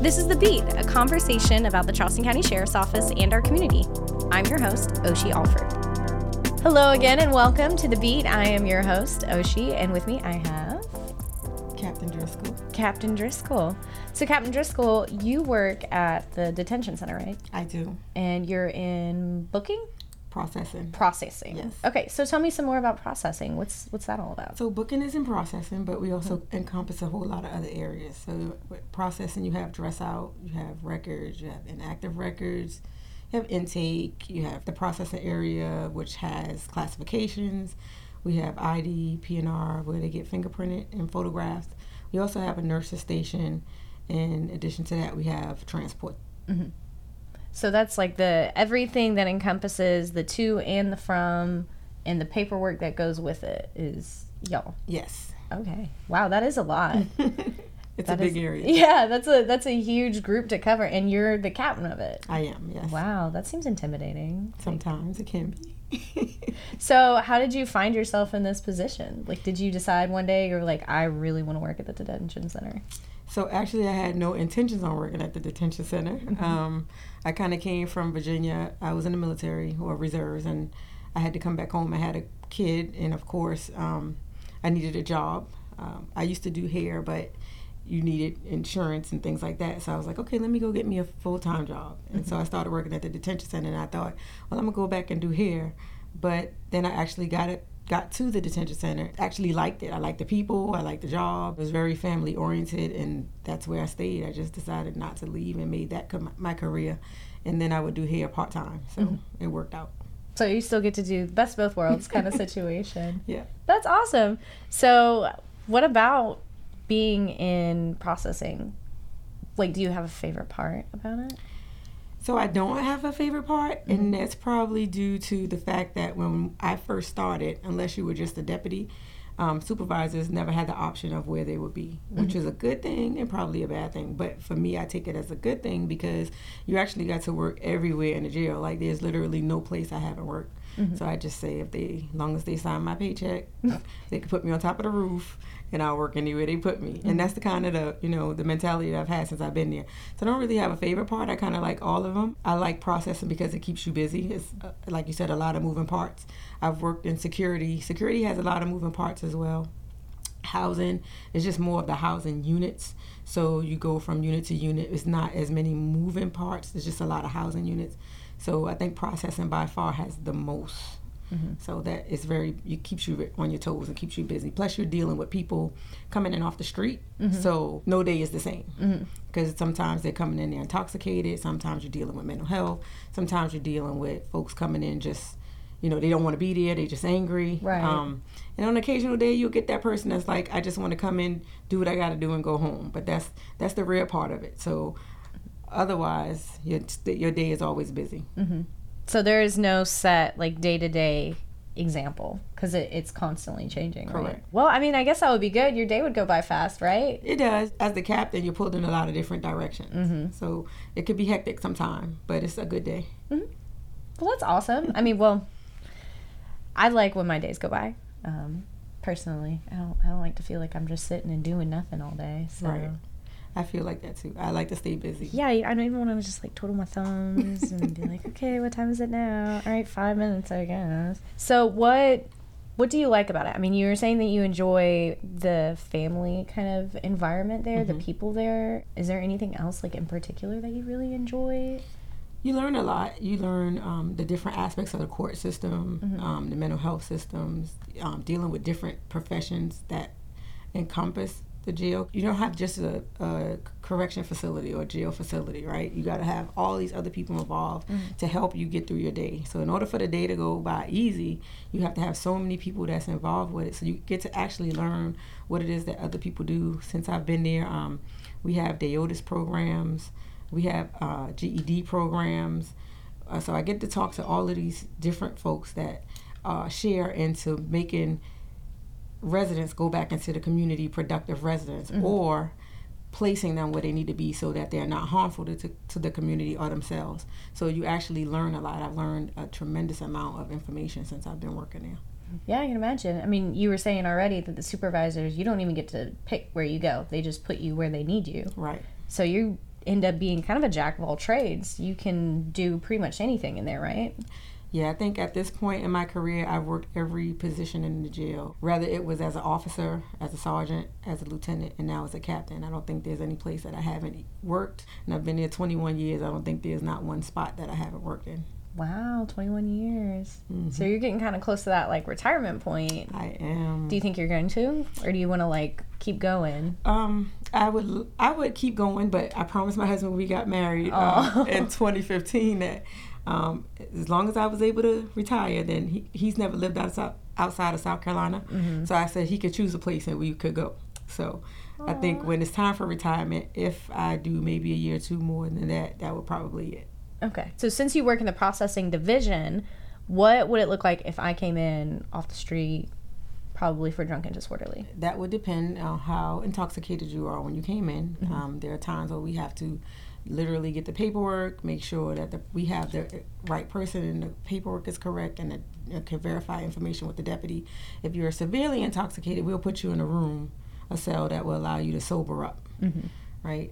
This is The Beat, a conversation about the Charleston County Sheriff's Office and our community. I'm your host, Oshi Alford. Hello again and welcome to The Beat. I am your host, Oshi, and with me I have... Captain Driscoll. Captain Driscoll. So Captain Driscoll, you work at the detention center, right? I do. And you're in booking? Processing. Yes. Okay, so tell me some more about processing. What's that all about? So booking is in processing, but we also encompass a whole lot of other areas. So with processing, you have dress out, you have records, you have inactive records, you have intake, you have the processing area, which has classifications. We have ID, PNR, where they get fingerprinted and photographed. We also have a nurse's station. In addition to that, we have transport. Mm-hmm. So that's like everything that encompasses the to and the from and the paperwork that goes with it is y'all. Yes. Okay. Wow, that is a lot. It's a big area. Yeah, that's a huge group to cover, and you're the captain of it. I am, yes. Wow, that seems intimidating. Sometimes it can be. So how did you find yourself in this position? Like, did you decide one day you're like, I really want to work at the detention center? So actually, I had no intentions on working at the detention center. Mm-hmm. I kind of came from Virginia. I was in the military or reserves, and I had to come back home. I had a kid, and of course, I needed a job. I used to do hair, but you needed insurance and things like that. So I was like, okay, let me go get me a full-time job. And so I started working at the detention center, and I thought, well, I'm going to go back and do hair. But then I actually got to the detention center. Actually liked it. I liked the people. I liked the job. It was very family oriented, and that's where I stayed. I just decided not to leave and made that my career. And then I would do hair part-time. So It worked out. So you still get to do best of both worlds kind of situation. Yeah. That's awesome. So what about being in processing? Like, do you have a favorite part about it? So I don't have a favorite part, and that's probably due to the fact that when I first started, unless you were just a deputy, supervisors never had the option of where they would be, which is a good thing and probably a bad thing. But for me, I take it as a good thing because you actually got to work everywhere in the jail. Like, there's literally no place I haven't worked. So I just say, as long as they sign my paycheck, they can put me on top of the roof, and I'll work anywhere they put me. And that's the kind of the mentality that I've had since I've been there. So I don't really have a favorite part. I kind of like all of them. I like processing because it keeps you busy. It's, like you said, a lot of moving parts. I've worked in security. Security has a lot of moving parts as well. Housing is just more of the housing units. So you go from unit to unit. It's not as many moving parts. There's just a lot of housing units. So I think processing by far has the most. So that is it keeps you on your toes and keeps you busy. Plus you're dealing with people coming in off the street. So no day is the same. Because sometimes they're coming in there intoxicated. Sometimes you're dealing with mental health. Sometimes you're dealing with folks coming in just, they don't want to be there. They're just angry. Right. And on an occasional day, you'll get that person that's like, I just want to come in, do what I got to do and go home. But that's the rare part of it. So otherwise, your day is always busy. So there is no set, like, day-to-day example because it's constantly changing, right? Correct. Well, I mean, I guess that would be good. Your day would go by fast, right? It does. As the captain, you're pulled in a lot of different directions. So it could be hectic sometime, but it's a good day. Well, that's awesome. I mean, I like when my days go by. Personally, I don't like to feel like I'm just sitting and doing nothing all day. So. Right. I feel like that too. I like to stay busy. Yeah, I don't even want to just like twiddle my thumbs and be like, okay, what time is it now? All right, 5 minutes, I guess. So what do you like about it? I mean, you were saying that you enjoy the family kind of environment there, the people there. Is there anything else like in particular that you really enjoy? You learn a lot. You learn the different aspects of the court system, the mental health systems, dealing with different professions that encompass the jail. You don't have just a correction facility or jail facility, right? You got to have all these other people involved to help you get through your day. So in order for the day to go by easy, you have to have so many people that's involved with it. So you get to actually learn what it is that other people do. Since I've been there, we have DAODAS programs. We have GED programs. So I get to talk to all of these different folks that share into making residents go back into the community productive residents or placing them where they need to be so that they're not harmful to the community or themselves. So you actually learn a lot. I've learned a tremendous amount of information since I've been working there. Yeah, I can imagine. I mean, you were saying already that the supervisors, you don't even get to pick where you go. They just put you where they need you. Right. So end up being kind of a jack of all trades. You can do pretty much anything in there, right? Yeah, I think at this point in my career, I've worked every position in the jail. Whether it was as an officer, as a sergeant, as a lieutenant, and now as a captain. I don't think there's any place that I haven't worked. And I've been there 21 years. I don't think there's not one spot that I haven't worked in. Wow, 21 years. Mm-hmm. So you're getting kind of close to that like retirement point. I am. Do you think you're going to? Or do you want to like keep going? I would keep going, but I promised my husband when we got married in 2015 that as long as I was able to retire, then he's never lived outside of South Carolina. Mm-hmm. So I said he could choose a place and we could go. So I think when it's time for retirement, if I do maybe a year or two more than that would probably be it. Okay. So since you work in the processing division, what would it look like if I came in off the street, probably for drunk and disorderly? That would depend on how intoxicated you are when you came in. Mm-hmm. There are times where we have to literally get the paperwork, make sure that we have the right person and the paperwork is correct and can verify information with the deputy. If you're severely intoxicated, we'll put you in a cell that will allow you to sober up, mm-hmm. right?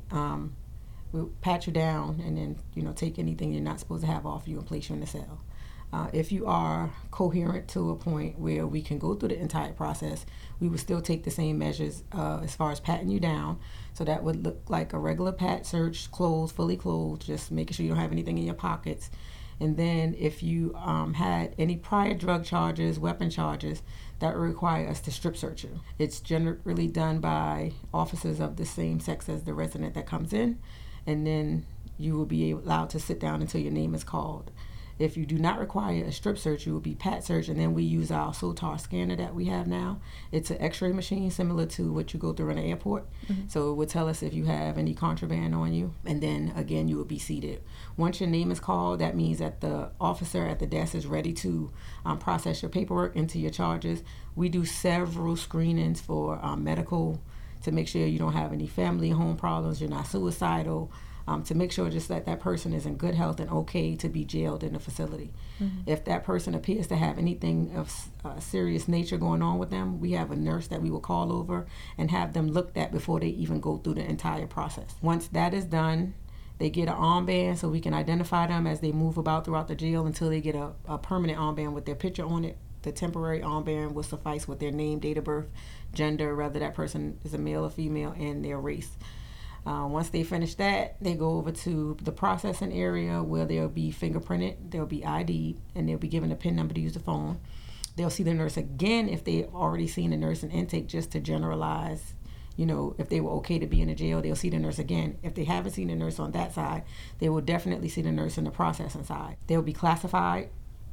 We'll pat you down and then, take anything you're not supposed to have off you and place you in the cell. If you are coherent to a point where we can go through the entire process, we would still take the same measures as far as patting you down. So that would look like a regular pat search, fully clothed, just making sure you don't have anything in your pockets. And then if you had any prior drug charges, weapon charges, that would require us to strip search you. It's generally done by officers of the same sex as the resident that comes in. And then you will be allowed to sit down until your name is called. If you do not require a strip search, you will be pat search, and then we use our SOTAR scanner that we have now. It's an x-ray machine similar to what you go through in the airport. Mm-hmm. So it will tell us if you have any contraband on you, and then again you will be seated. Once your name is called, that means that the officer at the desk is ready to process your paperwork into your charges. We do several screenings for medical to make sure you don't have any family home problems, you're not suicidal, to make sure just that person is in good health and okay to be jailed in the facility. Mm-hmm. If that person appears to have anything of serious nature going on with them, we have a nurse that we will call over and have them looked at before they even go through the entire process. Once that is done, they get an armband so we can identify them as they move about throughout the jail until they get a permanent armband with their picture on it. The temporary armband will suffice with their name, date of birth, gender, whether that person is a male or female, and their race. Once they finish that, they go over to the processing area where they'll be fingerprinted, they'll be ID'd, and they'll be given a PIN number to use the phone. They'll see the nurse again if they've already seen the nurse in intake, just to generalize, if they were okay to be in a jail, they'll see the nurse again. If they haven't seen the nurse on that side, they will definitely see the nurse in the processing side. They'll be classified,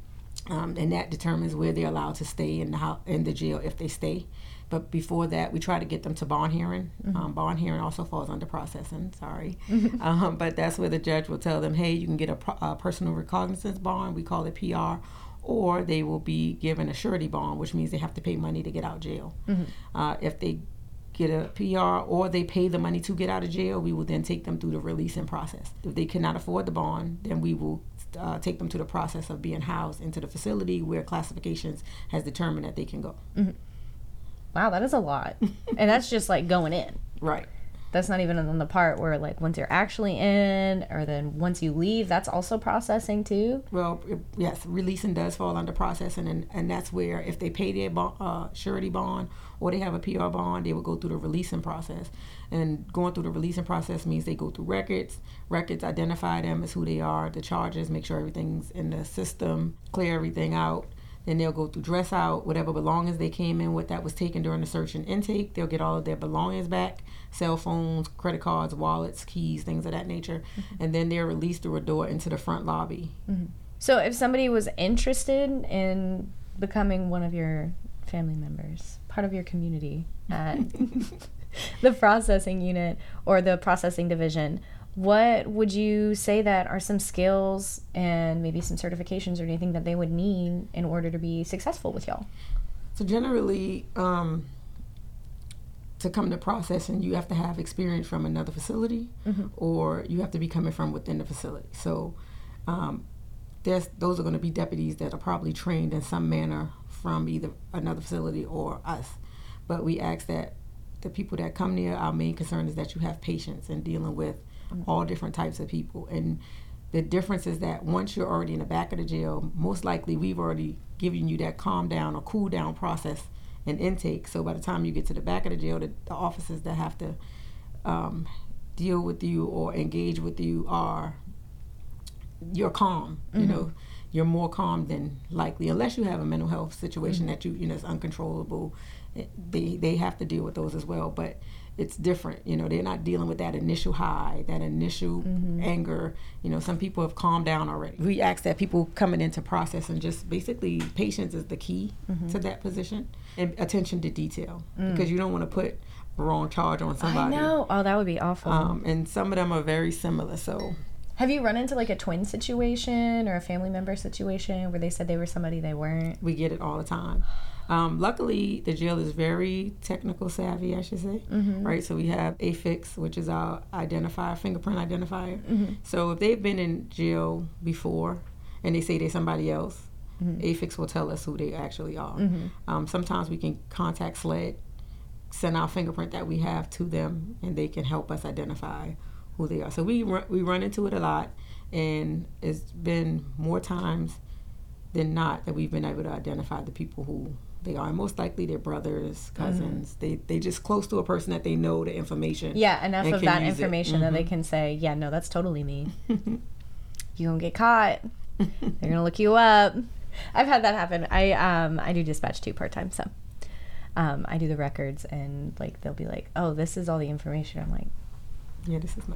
and that determines where they're allowed to stay in the jail if they stay. But before that, we try to get them to bond hearing. Mm-hmm. Bond hearing also falls under processing, sorry. Mm-hmm. But that's where the judge will tell them, hey, you can get a personal recognizance bond, we call it PR, or they will be given a surety bond, which means they have to pay money to get out of jail. Mm-hmm. If they get a PR or they pay the money to get out of jail, we will then take them through the releasing process. If they cannot afford the bond, then we will take them to the process of being housed into the facility where classifications has determined that they can go. Mm-hmm. Wow, that is a lot. And that's just like going in. Right. That's not even on the part where like once you're actually in, or then once you leave, that's also processing too? Well, yes, releasing does fall under processing, and that's where if they pay their surety bond or they have a PR bond, they will go through the releasing process. And going through the releasing process means they go through records, identify them as who they are, the charges, make sure everything's in the system, clear everything out. Then they'll go through dress out, whatever belongings they came in with that was taken during the search and intake. They'll get all of their belongings back, cell phones, credit cards, wallets, keys, things of that nature. Mm-hmm. And then they're released through a door into the front lobby. Mm-hmm. So if somebody was interested in becoming one of your family members, part of your community at the processing unit or the processing division, what would you say that are some skills and maybe some certifications or anything that they would need in order to be successful with y'all? So generally, to come to processing, you have to have experience from another facility, mm-hmm. or you have to be coming from within the facility. So those are going to be deputies that are probably trained in some manner from either another facility or us. But we ask that the people that come there, our main concern is that you have patience in dealing with all different types of people. And the difference is that once you're already in the back of the jail, most likely we've already given you that calm down or cool down process and intake. So by the time you get to the back of the jail, the officers that have to deal with you or engage with you you're calm. You know, you're more calm than likely, unless you have a mental health situation that you know is uncontrollable. They have to deal with those as well, but it's different. You know, they're not dealing with that initial high, that initial anger. You know, some people have calmed down already. We ask that people coming into process, and just basically patience is the key to that position, and attention to detail, because you don't want to put a wrong charge on somebody. I know. Oh, that would be awful. And some of them are very similar. So, have you run into like a twin situation or a family member situation where they said they were somebody they weren't? We get it all the time. Luckily, the jail is very technical savvy, I should say, right? So we have AFIX, which is our fingerprint identifier. So if they've been in jail before and they say they're somebody else, AFIX will tell us who they actually are. Sometimes we can contact SLED, send our fingerprint that we have to them, and they can help us identify who they are. So we run into it a lot, and it's been more times than not that we've been able to identify the people who they are. And most likely they're brothers, cousins. They just close to a person that they know the information. Yeah, enough of that information that they can say, yeah, no, that's totally me. You gonna get caught. They're gonna look you up. I've had that happen. I do dispatch too part-time, so I do the records, and like they'll be like, oh, this is all the information. I'm like, yeah, this is not.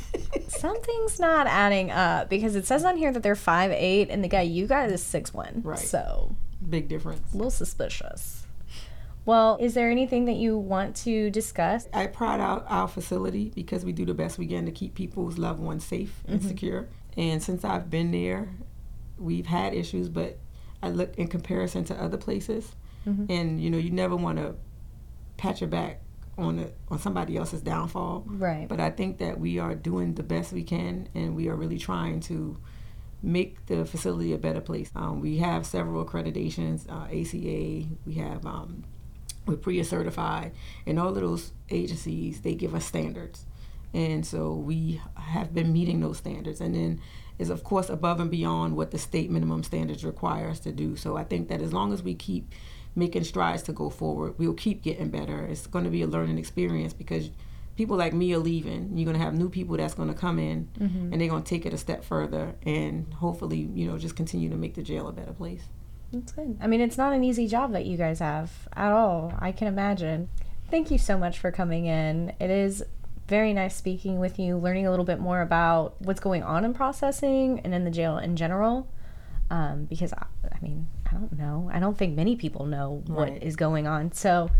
Something's not adding up, because it says on here that they're 5'8", and the guy you got is 6'1". Right. So big difference. A little suspicious. Well, is there anything that you want to discuss? I pride our facility because we do the best we can to keep people's loved ones safe and secure. And since I've been there, we've had issues, but I look in comparison to other places, and you know, you never want to pat your back on somebody else's downfall. Right. But I think that we are doing the best we can, and we are really trying to make the facility a better place. We have several accreditations, ACA, we have, we're PREA certified, and all of those agencies, they give us standards. And so we have been meeting those standards, and then is of course above and beyond what the state minimum standards require us to do. So I think that as long as we keep making strides to go forward, we'll keep getting better. It's going to be a learning experience, because people like me are leaving. You're going to have new people that's going to come in, and they're going to take it a step further, and hopefully, you know, just continue to make the jail a better place. That's good. I mean, it's not an easy job that you guys have at all. I can imagine. Thank you so much for coming in. It is very nice speaking with you, learning a little bit more about what's going on in processing and in the jail in general. Because, I mean, I don't know. I don't think many people know what is going on. So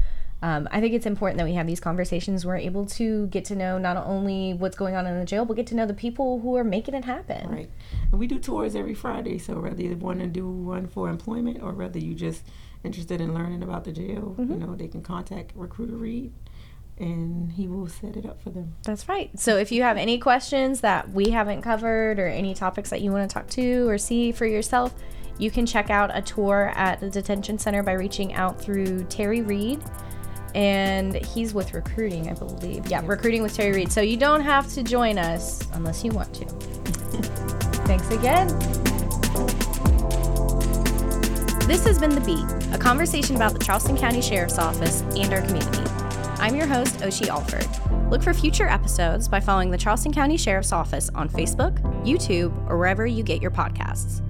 I think it's important that we have these conversations. We're able to get to know not only what's going on in the jail, but get to know the people who are making it happen. Right. And we do tours every Friday. So whether you want to do one for employment, or whether you just interested in learning about the jail, you know, they can contact Recruiter Reed, and he will set it up for them. That's right. So if you have any questions that we haven't covered, or any topics that you want to talk to or see for yourself, you can check out a tour at the detention center by reaching out through Terry Reed. And he's with recruiting, I believe. Yeah, recruiting with Terry Reed. So you don't have to join us unless you want to. Thanks again. This has been The Beat, a conversation about the Charleston County Sheriff's Office and our community. I'm your host, Oshie Alford. Look for future episodes by following the Charleston County Sheriff's Office on Facebook, YouTube, or wherever you get your podcasts.